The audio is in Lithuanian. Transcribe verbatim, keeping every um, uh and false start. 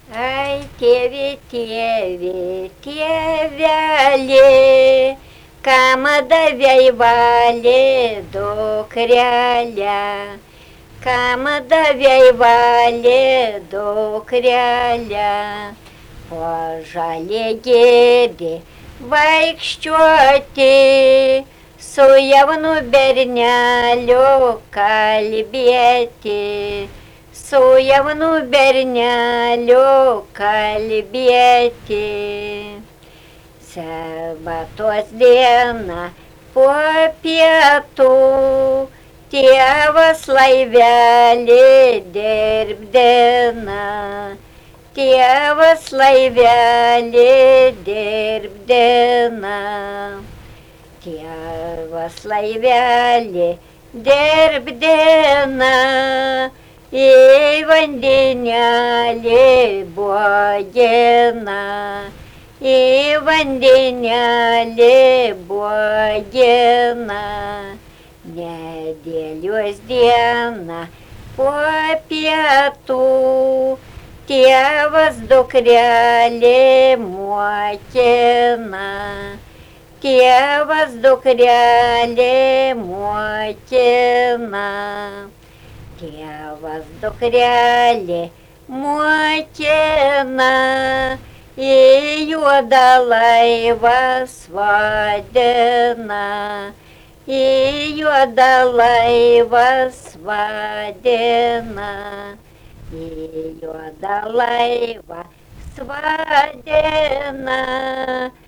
Ai, tėvi, tėvi, tėvelė, kam davei valė dukrelę, kam davei valė dukrelę, po žalė gėdė vaikščiuoti, su jaunu berneliu kalbėti. Su jaunu berneliu kalbėti. Sabatos dieną po pietų tėvas laivelį dirbdina. Tėvas laivelį dirbdina. Tėvas laivelį dirbdina. Į vandenelį buogina, į vandenelį buogina, nedėlios dieną po pietų tėvas dukrelį mokina, tėvas dukrelį mokina. Tėvas dukrelį mokina, į juodą laivą svadina, į juodą laivą svadina, į juodą laivą svadina.